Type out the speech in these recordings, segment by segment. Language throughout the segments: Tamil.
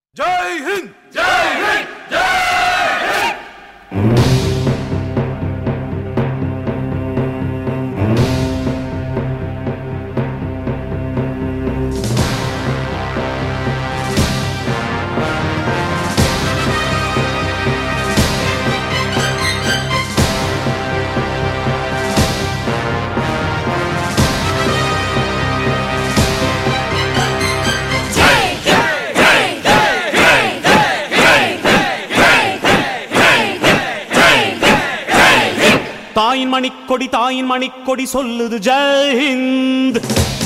जय हिंद जय हिंद जय हिंद। தாயின் மணிக்கொடி சொல்லுது ஜெய் ஹிந்த்.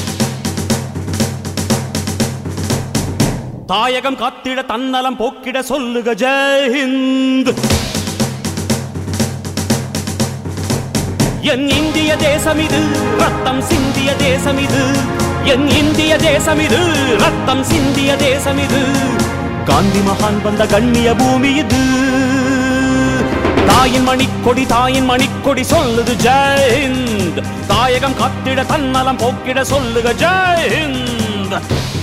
தாயகம் காத்திட தன்னலம் போக்கிட சொல்லுக ஜெய் ஹிந்த். என் இந்திய தேசம் இது ரத்தம் சிந்திய தேசம் இது. என் இந்திய தேசம் இது ரத்தம் சிந்திய தேசம் இது. காந்தி மகான் வந்த கண்ணிய பூமி இது. தாயின் மணிக்கொடி சொல்லுது ஜெய் ஹிந்த். தாயகம் காத்திட தன்னலம் போக்கிட சொல்லுக ஜெய் ஹிந்த்.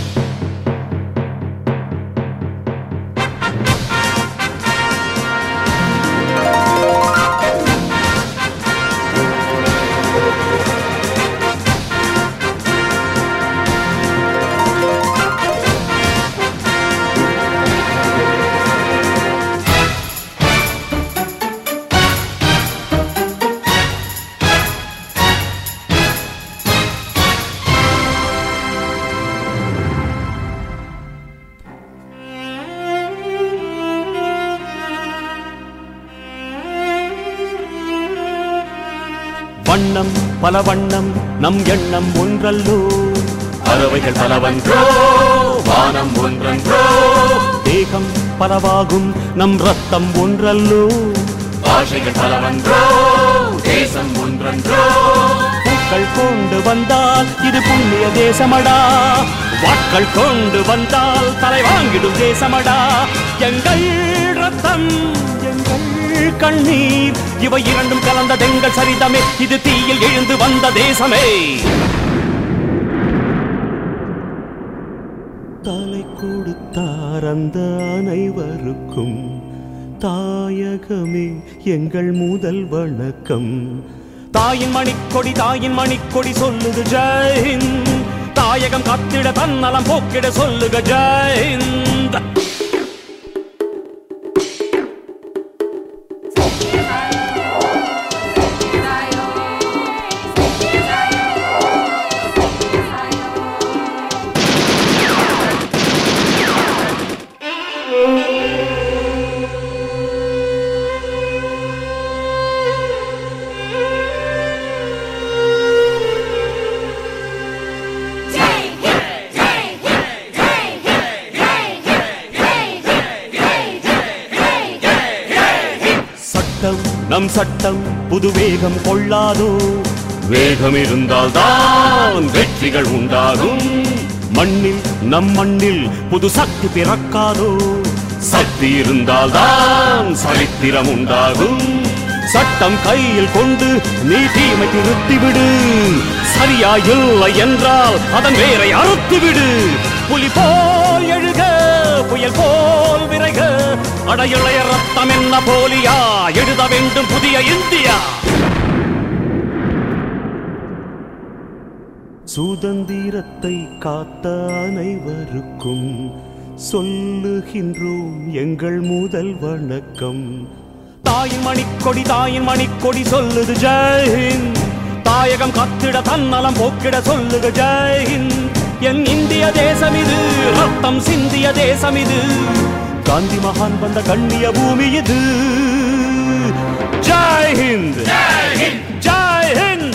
வண்ணம் பல வண்ணம் நம் எண்ணம் ஒன்றல்லோ. பறவைகள் பலவன்றோ வானம் ஒன்றன்றோ. தேகம் பலவாகும் நம் ரத்தம் ஒன்றல்லோ. பாஷைகள் பலவன்றோ தேசம் ஒன்றன்றோ. பூக்கள் கொண்டு வந்தால் இது புண்ணிய தேசமடா. வாட்கள் கொண்டு வந்தால் தலை வாங்கிடும் தேசமடா. எங்கள் ரத்தம் எங்கள் கண்ணீர் இவை இரண்டும் கலந்த தெங்கள் சரிதமே. இது தீயில் எழுந்து வந்த தேசமே. தலை கொடுத்தார் அந்த அனைவருக்கும் தாயகமே எங்கள் முதல் வணக்கம். தாயின் மணிக்கொடி சொல்லுது ஜெய் ஹிந்த். தாயகம் காத்திட தன்னலம் போக்கிட சொல்லுக ஜெய் ஹிந்த். நம் சட்டம் புது வேகம் கொள்ளாதோ. வேகம் இருந்தால் தான் வெற்றிகள் உண்டாகும். மண்ணில் நம் மண்ணில் புது சக்தி பிறக்காதோ. சக்தி இருந்தால் தான் சரித்திரம் உண்டாகும். சட்டம் கையில் கொண்டு நீ தீமை திருத்திவிடு. சரியா இல்லை என்றால் அதன் வேரை அறுத்துவிடு. புலி போல் எழுக புயல் போல் விரைக. அடையிளைய ரத்தம் என்ன போலியா எழுத வேண்டும் புதிய இந்தியா. சுதந்திரத்தை காத்த அனைவருக்கும் சொல்லுகின்றோம் எங்கள் முதல் வணக்கம். தாயின் மணிக்கொடி சொல்லுது ஜெய் ஹிந்த். தாயகம் காத்திட தன்னலம் போக்கிட சொல்லுக ஜெய் ஹிந்த். என் இந்திய தேசம் இது ரத்தம் சிந்திய தேசம் இது. காந்தி மகான் வந்த கண்ணிய பூமி இது. ஜெய் ஹிந்த் ஜெய் ஹிந்த் ஜெய் ஹிந்த்.